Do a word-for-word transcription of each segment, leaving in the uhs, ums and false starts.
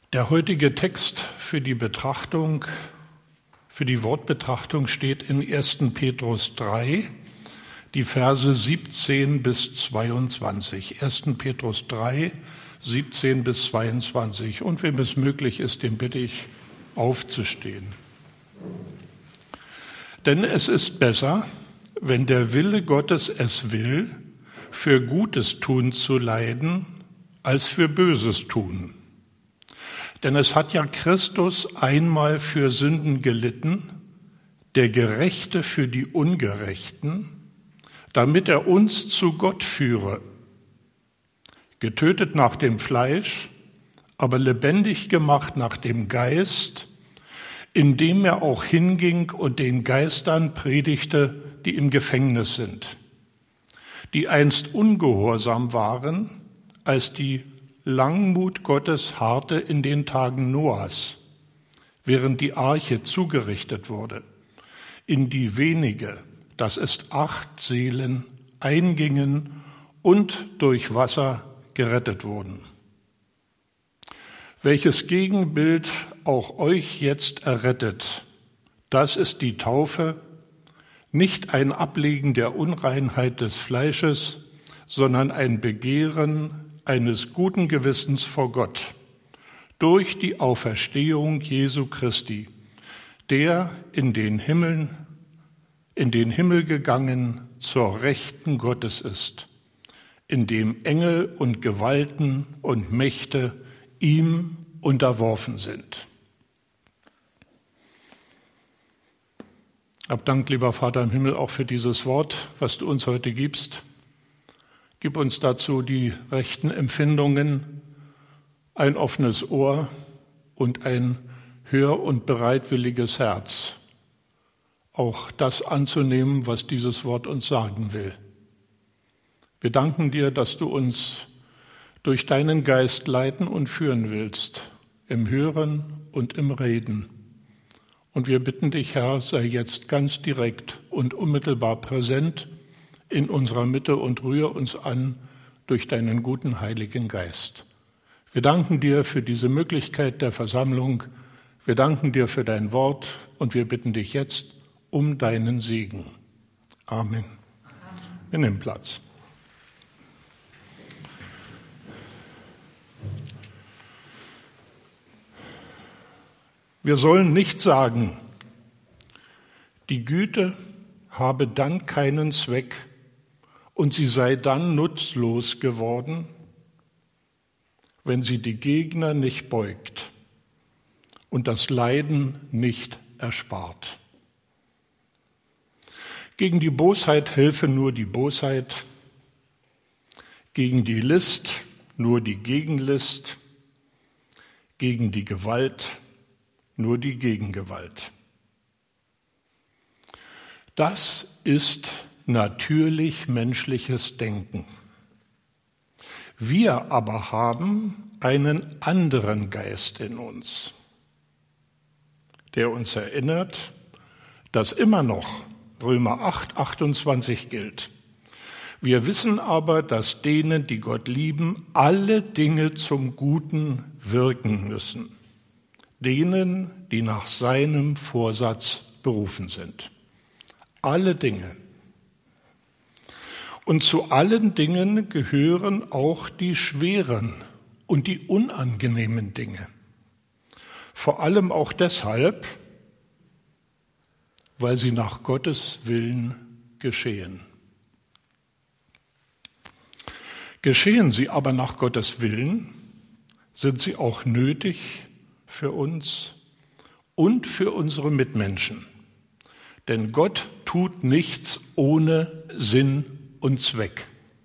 Der heutige Text für die Betrachtung, für die Wortbetrachtung steht in ersten Petrus drei, die Verse siebzehn bis zweiundzwanzig. ersten Petrus drei, siebzehn bis zweiundzwanzig. Und wem es möglich ist, den bitte ich, aufzustehen. Denn es ist besser, wenn der Wille Gottes es will, für Gutes tun zu leiden, als für Böses tun. Denn es hat ja Christus einmal für Sünden gelitten, der Gerechte für die Ungerechten, damit er uns zu Gott führe. Getötet nach dem Fleisch, aber lebendig gemacht nach dem Geist, indem er auch hinging und den Geistern predigte, die im Gefängnis sind, die einst ungehorsam waren, als die Langmut Gottes harrte in den Tagen Noahs, während die Arche zugerichtet wurde, in die wenige, das ist acht Seelen, eingingen und durch Wasser gerettet wurden. Welches Gegenbild auch euch jetzt errettet, das ist die Taufe, nicht ein Ablegen der Unreinheit des Fleisches, sondern ein Begehren eines guten Gewissens vor Gott durch die Auferstehung Jesu Christi, der in den Himmeln, in den Himmel gegangen zur Rechten Gottes ist, in dem Engel und Gewalten und Mächte ihm unterworfen sind. Hab Dank, lieber Vater im Himmel, auch für dieses Wort, was du uns heute gibst. Gib uns dazu die rechten Empfindungen, ein offenes Ohr und ein hör- und bereitwilliges Herz, auch das anzunehmen, was dieses Wort uns sagen will. Wir danken dir, dass du uns durch deinen Geist leiten und führen willst, im Hören und im Reden. Und wir bitten dich, Herr, sei jetzt ganz direkt und unmittelbar präsent in unserer Mitte und rühre uns an durch deinen guten Heiligen Geist. Wir danken dir für diese Möglichkeit der Versammlung. Wir danken dir für dein Wort und wir bitten dich jetzt um deinen Segen. Amen. Wir nehmen Platz. Wir sollen nicht sagen, die Güte habe dann keinen Zweck und sie sei dann nutzlos geworden, wenn sie die Gegner nicht beugt und das Leiden nicht erspart. Gegen die Bosheit helfe nur die Bosheit, gegen die List nur die Gegenlist, gegen die Gewalt nur die Gegengewalt. Das ist natürlich menschliches Denken. Wir aber haben einen anderen Geist in uns, der uns erinnert, dass immer noch Römer acht, achtundzwanzig gilt. Wir wissen aber, dass denen, die Gott lieben, alle Dinge zum Guten wirken müssen. Denen, die nach seinem Vorsatz berufen sind. Alle Dinge. Und zu allen Dingen gehören auch die schweren und die unangenehmen Dinge. Vor allem auch deshalb, weil sie nach Gottes Willen geschehen. Geschehen sie aber nach Gottes Willen, sind sie auch nötig für uns und für unsere Mitmenschen. Denn Gott tut nichts ohne Sinn und Zweck.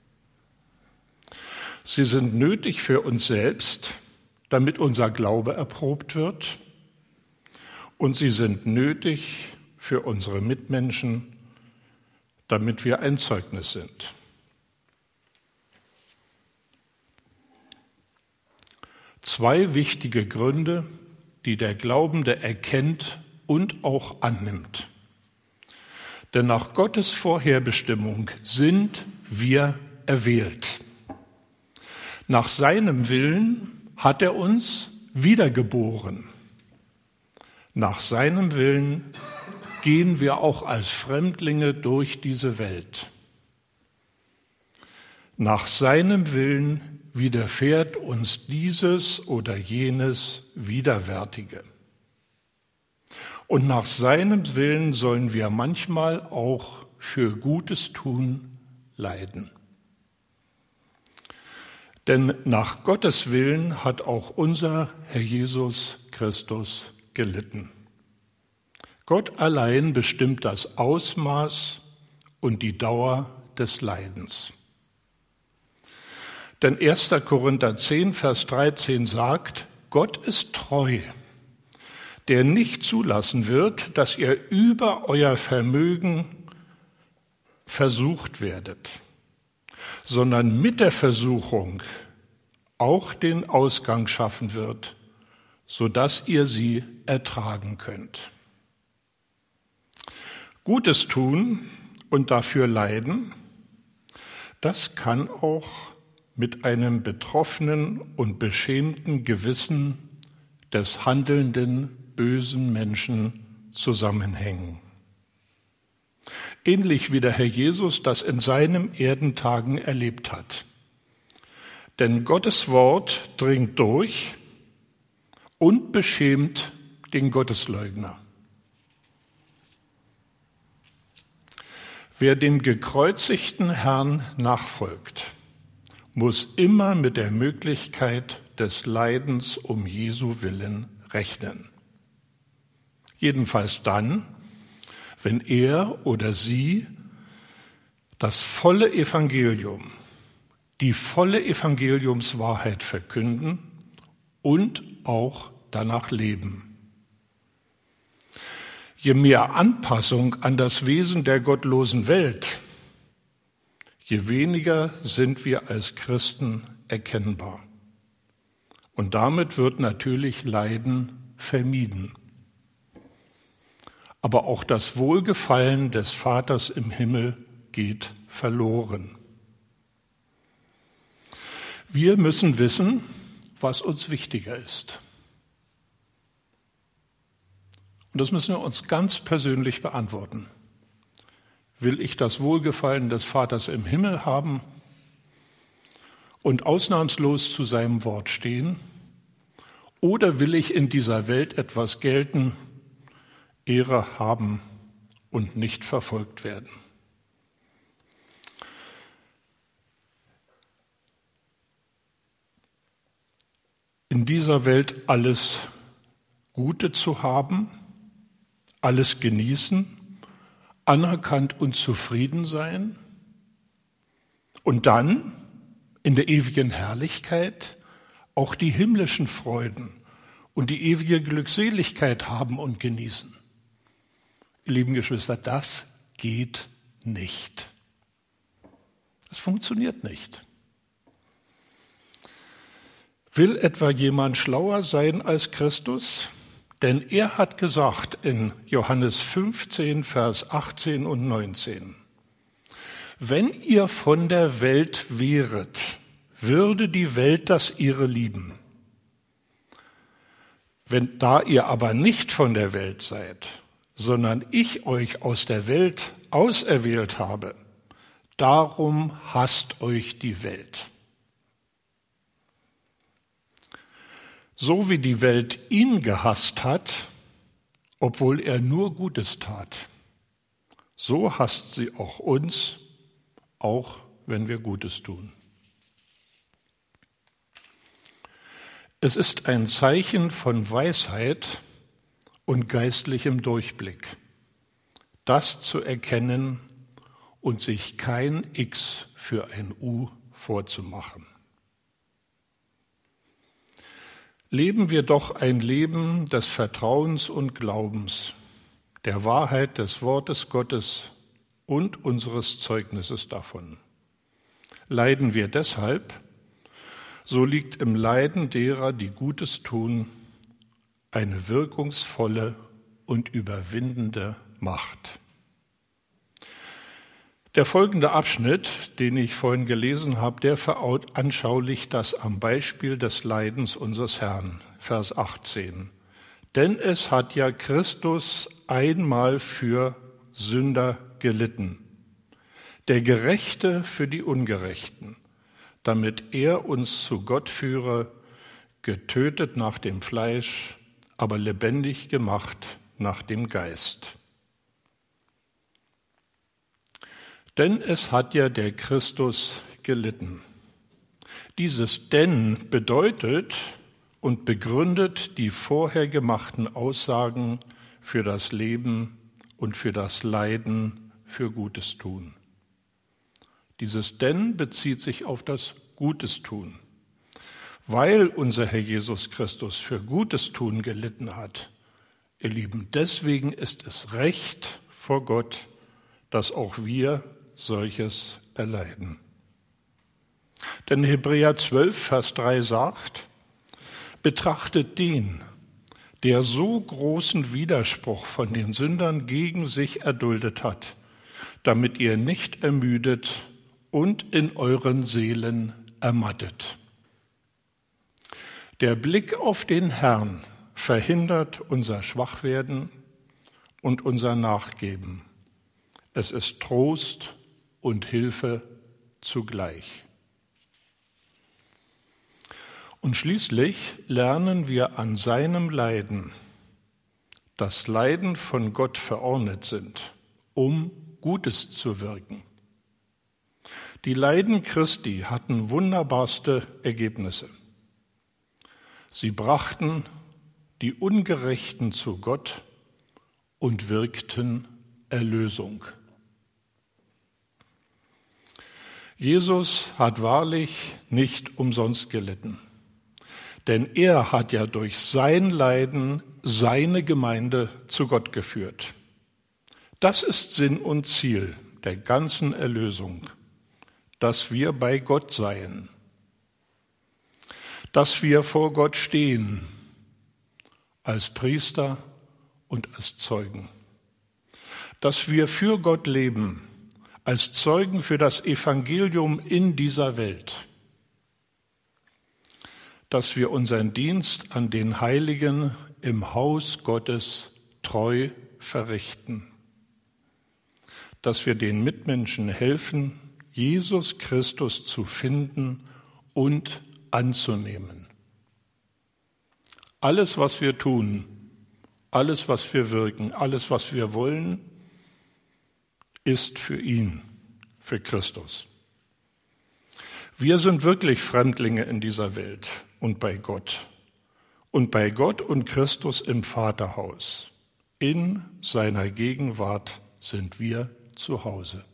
Sie sind nötig für uns selbst, damit unser Glaube erprobt wird. Und sie sind nötig für unsere Mitmenschen, damit wir ein Zeugnis sind. Zwei wichtige Gründe, die der Glaubende erkennt und auch annimmt. Denn nach Gottes Vorherbestimmung sind wir erwählt. Nach seinem Willen hat er uns wiedergeboren. Nach seinem Willen gehen wir auch als Fremdlinge durch diese Welt. Nach seinem Willen widerfährt uns dieses oder jenes Widerwärtige. Und nach seinem Willen sollen wir manchmal auch für Gutes tun leiden. Denn nach Gottes Willen hat auch unser Herr Jesus Christus gelitten. Gott allein bestimmt das Ausmaß und die Dauer des Leidens. Denn erster Korinther zehn, Vers dreizehn sagt, Gott ist treu, der nicht zulassen wird, dass ihr über euer Vermögen versucht werdet, sondern mit der Versuchung auch den Ausgang schaffen wird, sodass ihr sie ertragen könnt. Gutes tun und dafür leiden, das kann auch mit einem betroffenen und beschämten Gewissen des handelnden, bösen Menschen zusammenhängen. Ähnlich wie der Herr Jesus das in seinen Erdentagen erlebt hat. Denn Gottes Wort dringt durch und beschämt den Gottesleugner. Wer dem gekreuzigten Herrn nachfolgt, muss immer mit der Möglichkeit des Leidens um Jesu willen rechnen. Jedenfalls dann, wenn er oder sie das volle Evangelium, die volle Evangeliumswahrheit verkünden und auch danach leben. Je mehr Anpassung an das Wesen der gottlosen Welt, je weniger sind wir als Christen erkennbar. Und damit wird natürlich Leiden vermieden. Aber auch das Wohlgefallen des Vaters im Himmel geht verloren. Wir müssen wissen, was uns wichtiger ist. Und das müssen wir uns ganz persönlich beantworten. Will ich das Wohlgefallen des Vaters im Himmel haben und ausnahmslos zu seinem Wort stehen? Oder will ich in dieser Welt etwas gelten, Ehre haben und nicht verfolgt werden? In dieser Welt alles Gute zu haben, alles genießen, anerkannt und zufrieden sein und dann in der ewigen Herrlichkeit auch die himmlischen Freuden und die ewige Glückseligkeit haben und genießen. Ihr lieben Geschwister, das geht nicht. Es funktioniert nicht. Will etwa jemand schlauer sein als Christus? Denn er hat gesagt in Johannes fünfzehn, Vers achtzehn und neunzehn, wenn ihr von der Welt wäret, würde die Welt das ihre lieben. Wenn, da ihr aber nicht von der Welt seid, sondern ich euch aus der Welt auserwählt habe, darum hasst euch die Welt. So wie die Welt ihn gehasst hat, obwohl er nur Gutes tat, so hasst sie auch uns, auch wenn wir Gutes tun. Es ist ein Zeichen von Weisheit und geistlichem Durchblick, das zu erkennen und sich kein X für ein U vorzumachen. Leben wir doch ein Leben des Vertrauens und Glaubens, der Wahrheit des Wortes Gottes und unseres Zeugnisses davon. Leiden wir deshalb, so liegt im Leiden derer, die Gutes tun, eine wirkungsvolle und überwindende Macht. Der folgende Abschnitt, den ich vorhin gelesen habe, der veranschaulicht das am Beispiel des Leidens unseres Herrn. Vers achtzehn. Denn es hat ja Christus einmal für Sünder gelitten, der Gerechte für die Ungerechten, damit er uns zu Gott führe, getötet nach dem Fleisch, aber lebendig gemacht nach dem Geist. Denn es hat ja der Christus gelitten. Dieses Denn bedeutet und begründet die vorher gemachten Aussagen für das Leben und für das Leiden, für Gutes tun. Dieses Denn bezieht sich auf das Gutes tun. Weil unser Herr Jesus Christus für Gutes tun gelitten hat, ihr Lieben, deswegen ist es Recht vor Gott, dass auch wir solches erleiden. Denn Hebräer zwölf, Vers drei sagt, betrachtet den, der so großen Widerspruch von den Sündern gegen sich erduldet hat, damit ihr nicht ermüdet und in euren Seelen ermattet. Der Blick auf den Herrn verhindert unser Schwachwerden und unser Nachgeben. Es ist Trost und Hilfe zugleich. Und schließlich lernen wir an seinem Leiden, dass Leiden von Gott verordnet sind, um Gutes zu wirken. Die Leiden Christi hatten wunderbarste Ergebnisse. Sie brachten die Ungerechten zu Gott und wirkten Erlösung. Jesus hat wahrlich nicht umsonst gelitten. Denn er hat ja durch sein Leiden seine Gemeinde zu Gott geführt. Das ist Sinn und Ziel der ganzen Erlösung, dass wir bei Gott seien, dass wir vor Gott stehen als Priester und als Zeugen, dass wir für Gott leben als Zeugen für das Evangelium in dieser Welt, dass wir unseren Dienst an den Heiligen im Haus Gottes treu verrichten, dass wir den Mitmenschen helfen, Jesus Christus zu finden und anzunehmen. Alles, was wir tun, alles, was wir wirken, alles, was wir wollen, ist für ihn, für Christus. Wir sind wirklich Fremdlinge in dieser Welt und bei Gott. Und bei Gott und Christus im Vaterhaus. In seiner Gegenwart sind wir zu Hause.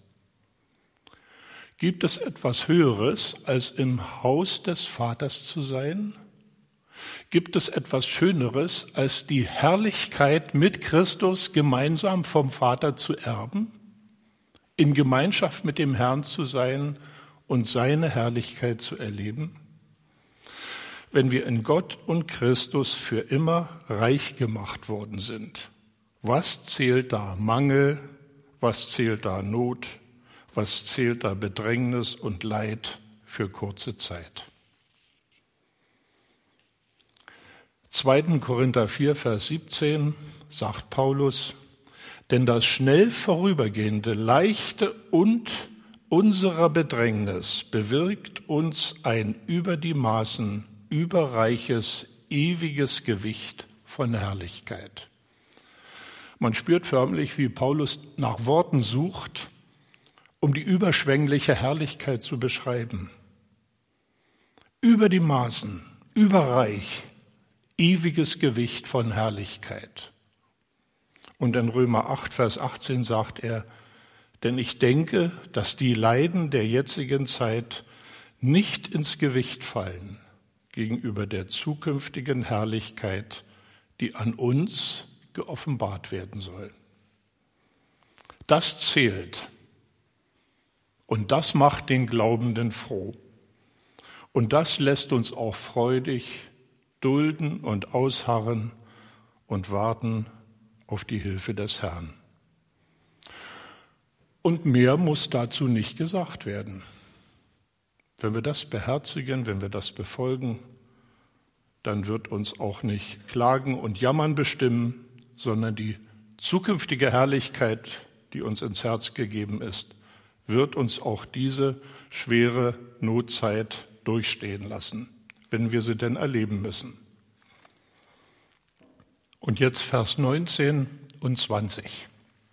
Gibt es etwas Höheres, als im Haus des Vaters zu sein? Gibt es etwas Schöneres, als die Herrlichkeit mit Christus gemeinsam vom Vater zu erben? In Gemeinschaft mit dem Herrn zu sein und seine Herrlichkeit zu erleben? Wenn wir in Gott und Christus für immer reich gemacht worden sind, was zählt da Mangel, was zählt da Not, was zählt da Bedrängnis und Leid für kurze Zeit? zweiter Korinther vier, Vers siebzehn sagt Paulus, denn das schnell vorübergehende, leichte und unserer Bedrängnis bewirkt uns ein über die Maßen überreiches, ewiges Gewicht von Herrlichkeit. Man spürt förmlich, wie Paulus nach Worten sucht, um die überschwängliche Herrlichkeit zu beschreiben. Über die Maßen, überreich, ewiges Gewicht von Herrlichkeit. Und in Römer acht, Vers achtzehn sagt er, denn ich denke, dass die Leiden der jetzigen Zeit nicht ins Gewicht fallen gegenüber der zukünftigen Herrlichkeit, die an uns geoffenbart werden soll. Das zählt und das macht den Glaubenden froh. Und das lässt uns auch freudig dulden und ausharren und warten auf die Hilfe des Herrn. Und mehr muss dazu nicht gesagt werden. Wenn wir das beherzigen, wenn wir das befolgen, dann wird uns auch nicht Klagen und Jammern bestimmen, sondern die zukünftige Herrlichkeit, die uns ins Herz gegeben ist, wird uns auch diese schwere Notzeit durchstehen lassen, wenn wir sie denn erleben müssen. Und jetzt Vers neunzehn und zwanzig.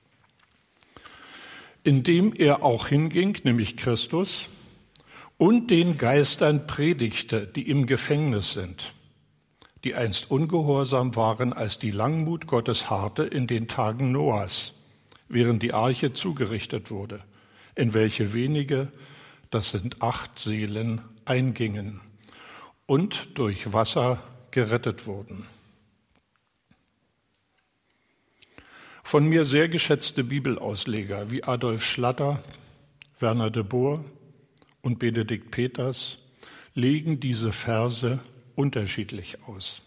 Indem er auch hinging, nämlich Christus, und den Geistern predigte, die im Gefängnis sind, die einst ungehorsam waren, als die Langmut Gottes harrte in den Tagen Noahs, während die Arche zugerichtet wurde, in welche wenige, das sind acht Seelen, eingingen und durch Wasser gerettet wurden. Von mir sehr geschätzte Bibelausleger wie Adolf Schlatter, Werner de Boer und Benedikt Peters legen diese Verse unterschiedlich aus.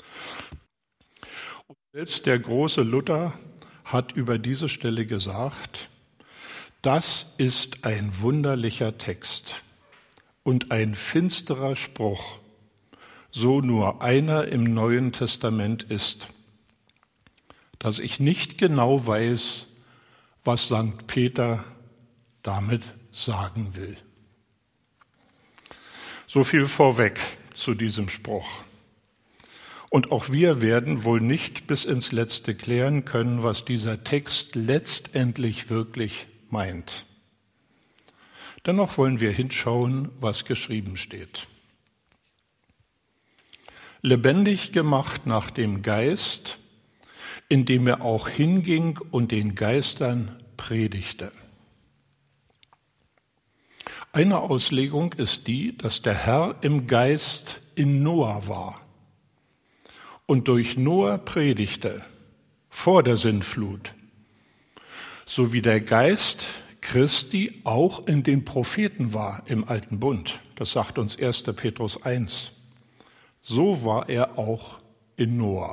Und selbst der große Luther hat über diese Stelle gesagt, das ist ein wunderlicher Text und ein finsterer Spruch, so nur einer im Neuen Testament ist, dass ich nicht genau weiß, was Sankt Peter damit sagen will. So viel vorweg zu diesem Spruch. Und auch wir werden wohl nicht bis ins Letzte klären können, was dieser Text letztendlich wirklich meint. Dennoch wollen wir hinschauen, was geschrieben steht. Lebendig gemacht nach dem Geist, indem er auch hinging und den Geistern predigte. Eine Auslegung ist die, dass der Herr im Geist in Noah war und durch Noah predigte, vor der Sintflut, so wie der Geist Christi auch in den Propheten war im Alten Bund. Das sagt uns erster Petrus eins. So war er auch in Noah.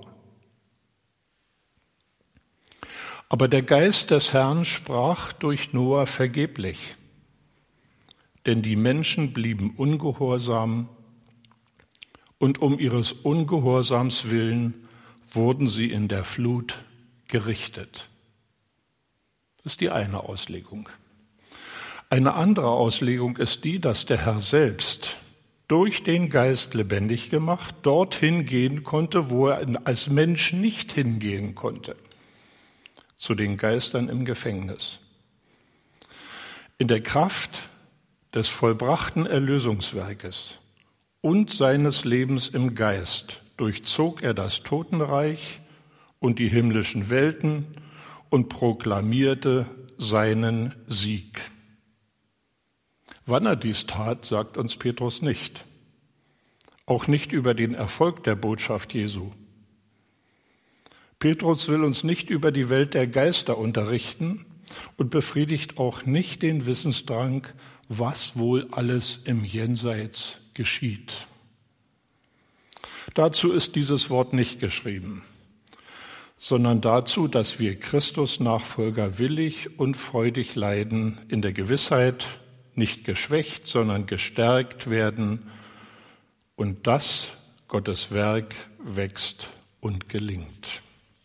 Aber der Geist des Herrn sprach durch Noah vergeblich, denn die Menschen blieben ungehorsam und um ihres Ungehorsams willen wurden sie in der Flut gerichtet. Das ist die eine Auslegung. Eine andere Auslegung ist die, dass der Herr selbst durch den Geist lebendig gemacht dorthin gehen konnte, wo er als Mensch nicht hingehen konnte, zu den Geistern im Gefängnis. In der Kraft des vollbrachten Erlösungswerkes und seines Lebens im Geist durchzog er das Totenreich und die himmlischen Welten und proklamierte seinen Sieg. Wann er dies tat, sagt uns Petrus nicht. Auch nicht über den Erfolg der Botschaft Jesu. Petrus will uns nicht über die Welt der Geister unterrichten und befriedigt auch nicht den Wissensdrang, was wohl alles im Jenseits geschieht. Dazu ist dieses Wort nicht geschrieben, sondern dazu, dass wir Christus-Nachfolger willig und freudig leiden, in der Gewissheit, nicht geschwächt, sondern gestärkt werden und dass Gottes Werk wächst und gelingt.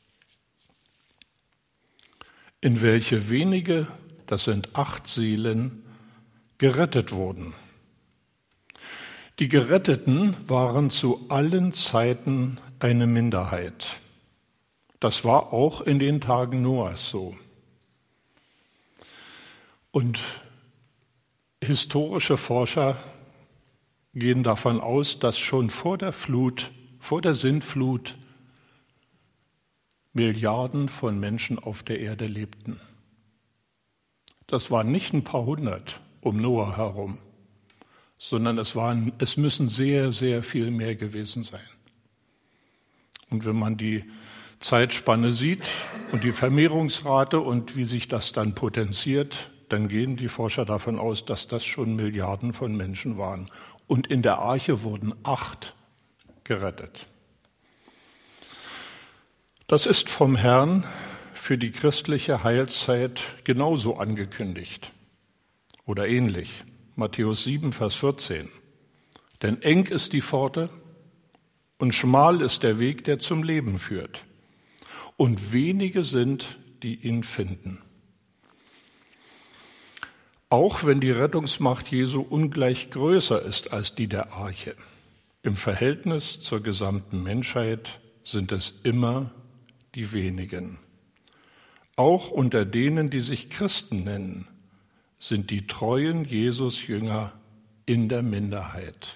In welche wenige, das sind acht Seelen, gerettet wurden. Die Geretteten waren zu allen Zeiten eine Minderheit. Das war auch in den Tagen Noahs so. Und historische Forscher gehen davon aus, dass schon vor der Flut, vor der Sintflut, Milliarden von Menschen auf der Erde lebten. Das waren nicht ein paar hundert um Noah herum, sondern es waren, es müssen sehr, sehr viel mehr gewesen sein. Und wenn man die Zeitspanne sieht und die Vermehrungsrate und wie sich das dann potenziert, dann gehen die Forscher davon aus, dass das schon Milliarden von Menschen waren. Und in der Arche wurden acht gerettet. Das ist vom Herrn für die christliche Heilszeit genauso angekündigt oder ähnlich. Matthäus sieben, Vers vierzehn. Denn eng ist die Pforte und schmal ist der Weg, der zum Leben führt. Und wenige sind, die ihn finden. Auch wenn die Rettungsmacht Jesu ungleich größer ist als die der Arche, im Verhältnis zur gesamten Menschheit sind es immer die wenigen. Auch unter denen, die sich Christen nennen, sind die treuen Jesus-Jünger in der Minderheit.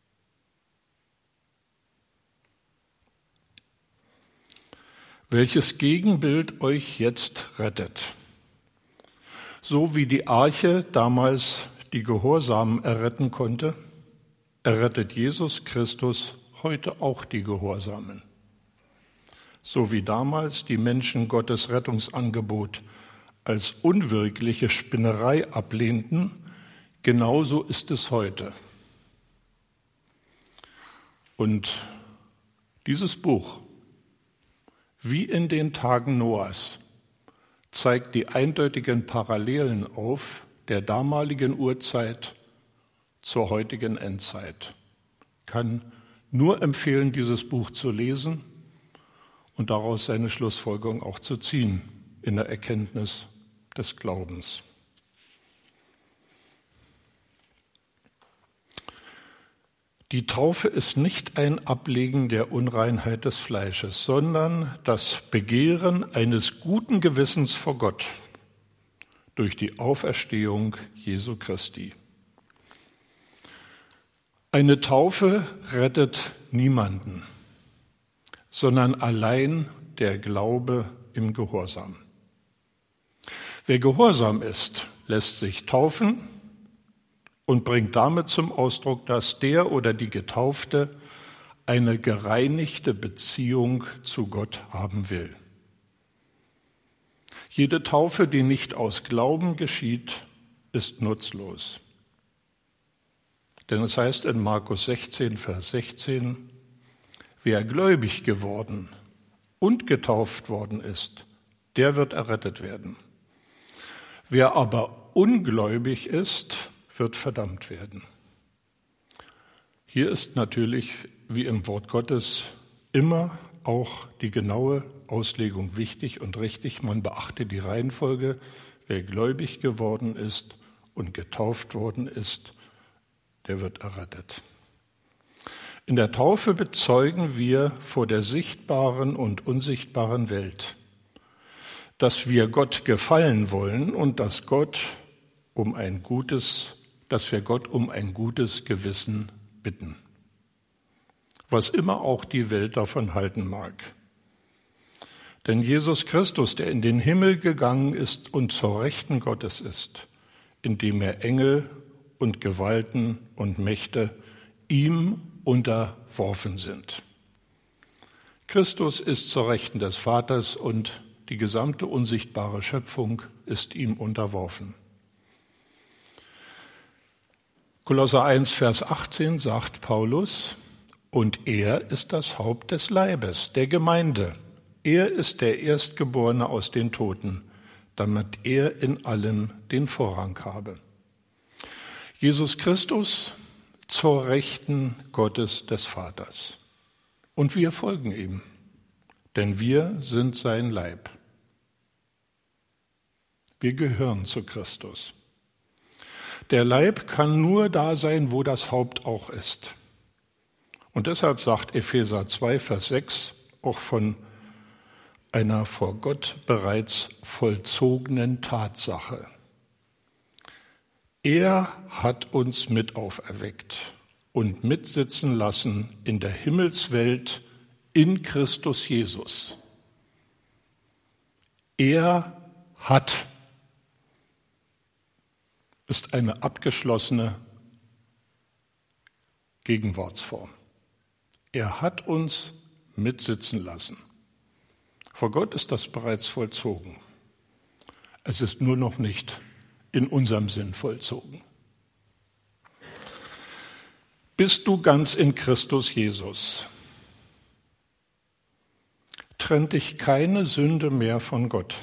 Welches Gegenbild euch jetzt rettet? So wie die Arche damals die Gehorsamen erretten konnte, errettet Jesus Christus heute auch die Gehorsamen. So wie damals die Menschen Gottes Rettungsangebot als unwirkliche Spinnerei ablehnten, genauso ist es heute. Und dieses Buch, wie in den Tagen Noahs, zeigt die eindeutigen Parallelen auf der damaligen Urzeit zur heutigen Endzeit. Ich kann nur empfehlen, dieses Buch zu lesen und daraus seine Schlussfolgerung auch zu ziehen in der Erkenntnis des Glaubens. Die Taufe ist nicht ein Ablegen der Unreinheit des Fleisches, sondern das Begehren eines guten Gewissens vor Gott durch die Auferstehung Jesu Christi. Eine Taufe rettet niemanden, sondern allein der Glaube im Gehorsam. Wer gehorsam ist, lässt sich taufen und bringt damit zum Ausdruck, dass der oder die Getaufte eine gereinigte Beziehung zu Gott haben will. Jede Taufe, die nicht aus Glauben geschieht, ist nutzlos. Denn es heißt in Markus sechzehn, Vers sechzehn, wer gläubig geworden und getauft worden ist, der wird errettet werden. Wer aber ungläubig ist, wird verdammt werden. Hier ist natürlich, wie im Wort Gottes, immer auch die genaue Auslegung wichtig und richtig. Man beachte die Reihenfolge. Wer gläubig geworden ist und getauft worden ist, der wird errettet. In der Taufe bezeugen wir vor der sichtbaren und unsichtbaren Welt, dass wir Gott gefallen wollen und dass Gott um ein gutes dass wir Gott um ein gutes Gewissen bitten, was immer auch die Welt davon halten mag. Denn Jesus Christus, der in den Himmel gegangen ist und zur Rechten Gottes ist, indem er Engel und Gewalten und Mächte ihm unterworfen sind. Christus ist zur Rechten des Vaters und die gesamte unsichtbare Schöpfung ist ihm unterworfen. Kolosser eins, Vers achtzehn sagt Paulus, und er ist das Haupt des Leibes, der Gemeinde. Er ist der Erstgeborene aus den Toten, damit er in allem den Vorrang habe. Jesus Christus zur Rechten Gottes des Vaters. Und wir folgen ihm, denn wir sind sein Leib. Wir gehören zu Christus. Der Leib kann nur da sein, wo das Haupt auch ist. Und deshalb sagt Epheser zwei, Vers sechs auch von einer vor Gott bereits vollzogenen Tatsache. Er hat uns mit auferweckt und mitsitzen lassen in der Himmelswelt in Christus Jesus. Er hat ist eine abgeschlossene Gegenwartsform. Er hat uns mitsitzen lassen. Vor Gott ist das bereits vollzogen. Es ist nur noch nicht in unserem Sinn vollzogen. Bist du ganz in Christus Jesus? Trennt dich keine Sünde mehr von Gott?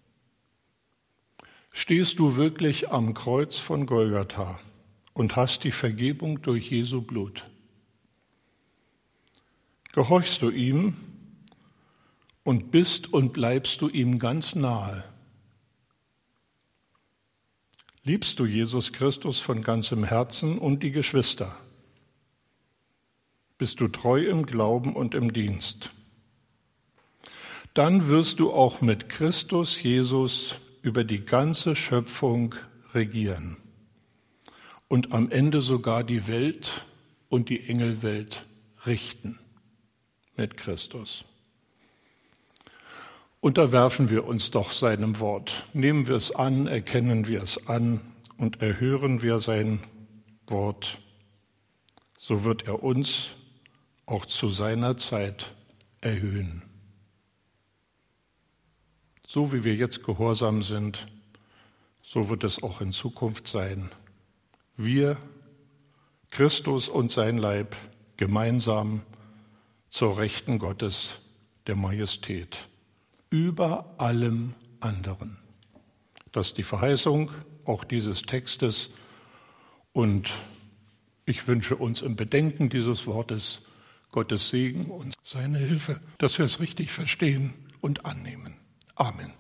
Stehst du wirklich am Kreuz von Golgatha und hast die Vergebung durch Jesu Blut? Gehorchst du ihm und bist und bleibst du ihm ganz nahe? Liebst du Jesus Christus von ganzem Herzen und die Geschwister? Bist du treu im Glauben und im Dienst? Dann wirst du auch mit Christus Jesus über die ganze Schöpfung regieren und am Ende sogar die Welt und die Engelwelt richten mit Christus. Unterwerfen wir uns doch seinem Wort. Nehmen wir es an, erkennen wir es an und erhören wir sein Wort. So wird er uns auch zu seiner Zeit erhöhen. So wie wir jetzt gehorsam sind, so wird es auch in Zukunft sein. Wir, Christus und sein Leib, gemeinsam zur Rechten Gottes der Majestät, über allem anderen. Das ist die Verheißung auch dieses Textes und ich wünsche uns im Bedenken dieses Wortes Gottes Segen und seine Hilfe, dass wir es richtig verstehen und annehmen. Amen.